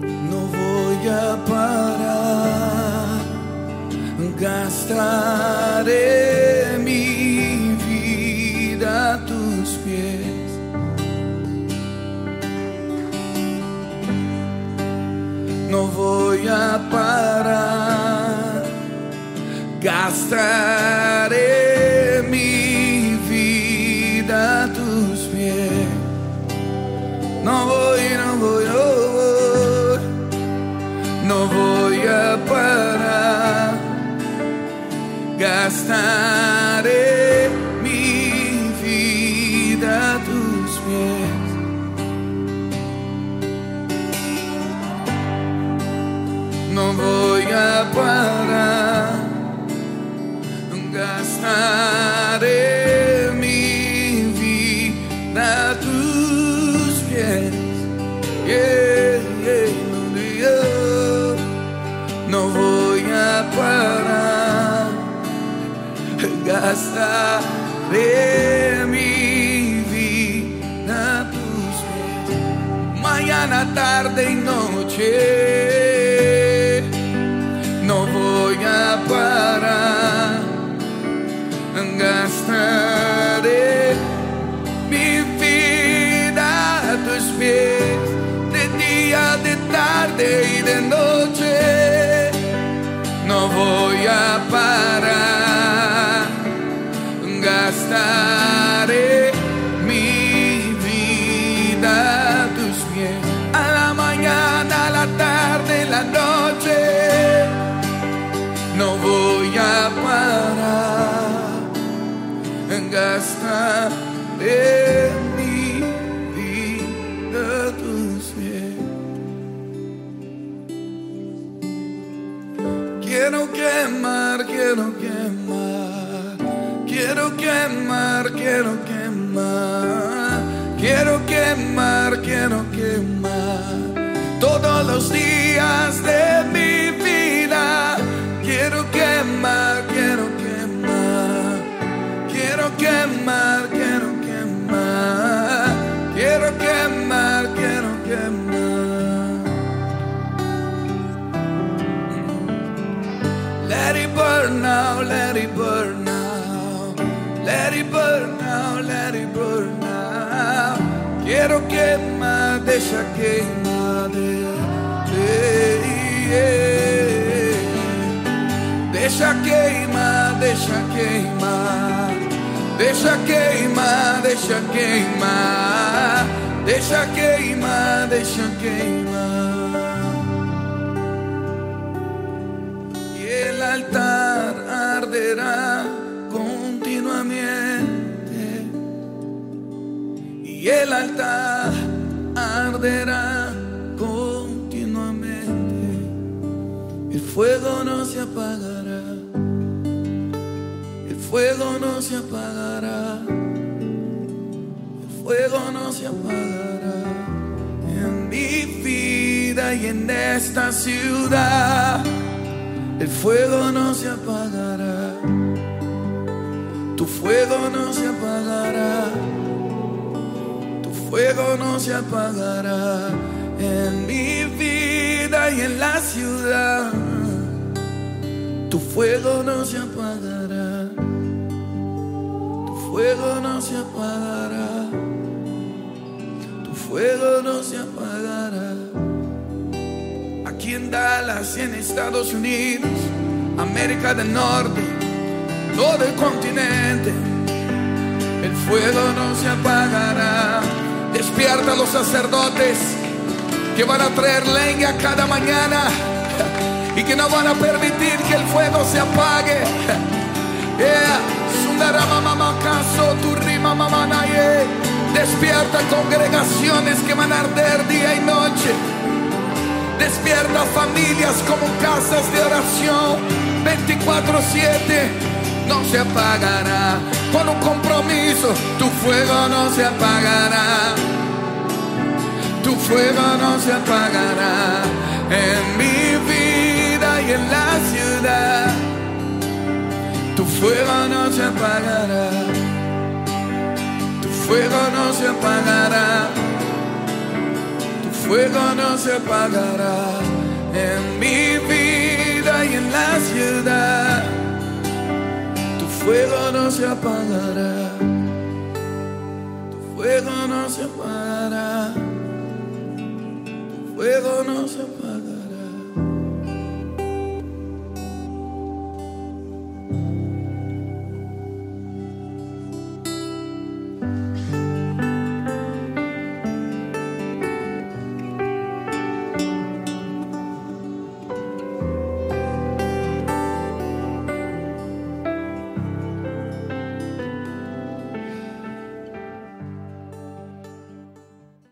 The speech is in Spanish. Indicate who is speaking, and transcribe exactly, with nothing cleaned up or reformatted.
Speaker 1: No voy a parar, gastaré mi vida a tus pies. No voy a parar, gastaré mi vida a tus pies. No voy, no voy, no voy, no voy a parar, gastaré mi vida a tus pies. No voy a parar, gastaré mi vida a tus pies. Yeah, yeah, no, yeah. No voy a parar, gastaré mi vida a tus pies. Mañana, tarde y noche no voy a parar, gastaré mi vida a tus pies, de día, de tarde y de noche. No voy a parar, gastaré mi vida a tus pies, a la mañana, a la tarde, a la noche. No voy a parar, gastaré mi vida a tus pies. Quiero quemar, quiero quemar, quiero quemar, quiero quemar, quiero quemar, quiero quemar todos los días de mi vida. Quiero quemar, quiero quemar, quiero quemar, quiero quemar, quiero quemar, quiero quemar. Let it burn now, let it burn now, let it burn now, let it burn now. Quiero quemar, deixa queimar, yeah, yeah. Deixa queimar, deixa queimar, deixa queimar, deixa queimar, deixa queimar, deixa queimar. Y el altar arderá continuamente, y el altar arderá continuamente. El fuego no se apagará, el fuego no se apagará, el fuego no se apagará en mi vida y en esta ciudad. El fuego no se apagará, tu fuego no se apagará, tu fuego no se apagará en mi vida y en la ciudad. Tu fuego no se apagará, tu fuego no se apagará, tu fuego no se apagará. Aquí en Dallas y en Estados Unidos, América del Norte, todo el continente, el fuego no se apagará. Despierta a los sacerdotes que van a traer leña cada mañana y que no van a permitir que el fuego se apague. Yeah. Despierta congregaciones que van a arder día y noche. Despierta familias como casas de oración veinticuatro siete. No se apagará con un compromiso. Tu fuego no se apagará, tu fuego no se apagará en mi vida y en la ciudad. Tu fuego no se apagará, tu fuego no se apagará, tu fuego no se apagará en mi vida y en la ciudad. Tu fuego no se apagará. Tu fuego no se apagará. Tu fuego no se apagará.